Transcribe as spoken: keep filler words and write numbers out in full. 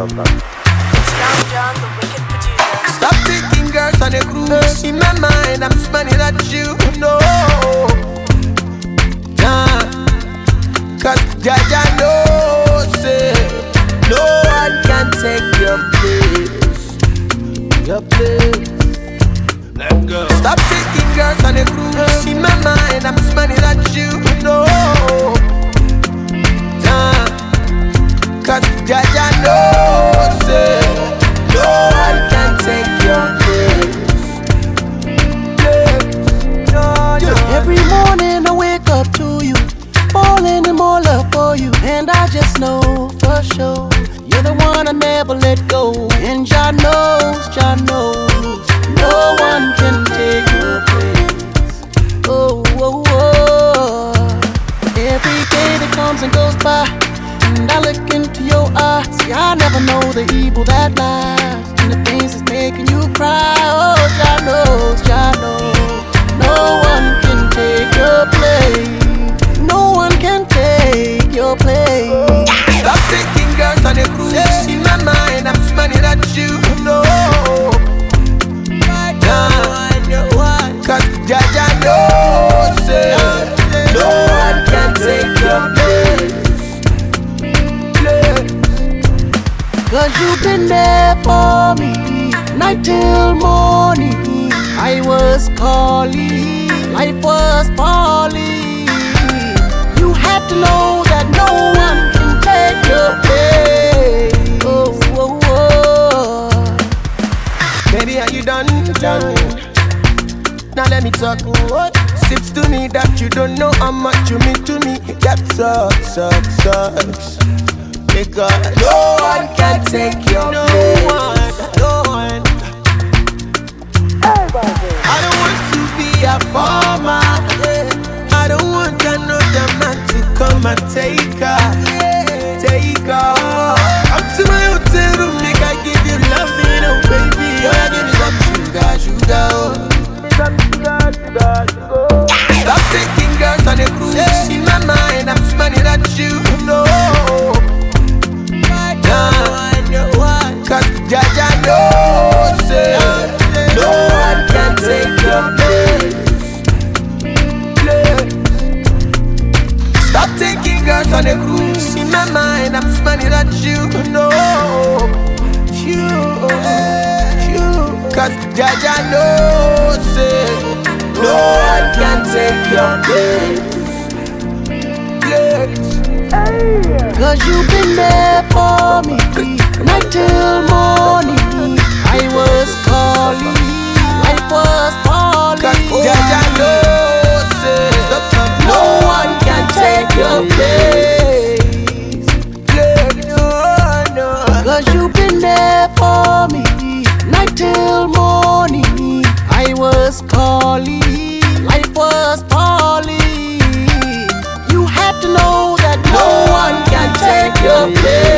Young John, the wicked producer. Stop taking girls on a cruise. In my mind, I'm smiling at you. No, nah, cause Jaja knows it. No one can take your place. Your place. Let go. Stop taking girls on a cruise. In my mind, I'm smiling at you. No, nah, cause Jaja knows it. No one can take your place. Place. No, no. Every morning I wake up to you, falling in more love for you, and I just know for sure you're the one I never let go. And Jah knows, Jah knows, no one can take your place. Oh, oh, oh. Every day that comes and goes by, and I look into your eyes, see I never know the evil that lies in the things that's making you cry. Oh, Jah knows, Jah knows, no one can take your place. No one can take your place. Stop taking girls on a cruise. In my mind, I'm smiling at you. No, nah, cause Jaja knows it. No one can take your place. Cause you've been there for me, night till morning. I was calling, life was falling. You had to know that no one can take your place. Oh, oh, oh. Baby, are you done? Done. Now let me talk. What? Sips to me that you don't know how much you mean to me. That sucks, sucks, sucks. Because no one can take your no place. One, no one. I don't want to be a farmer. I don't want another man to come and take her, take her. Come to my hotel room, make I give you loving, oh baby. Oh, I give you some sugar, sugar, oh. Some sugar, sugar, sugar. Stop taking girls on a cruise. In my mind, I'm smiling at you. No. Cause Jaja knows it. No one can take your place. Place. Stop taking girls on a cruise. In my mind, I'm smiling at you. No, you, you. Cause Jaja knows it. No one can take your place. Place. Cause you've been there for me, night till morning. I was calling, life was falling. Cause Jaja knows it. No one can take your place. No, no. Cause you've been there for me, night till morning. I was calling, life was falling. You had to know that no one can take your place.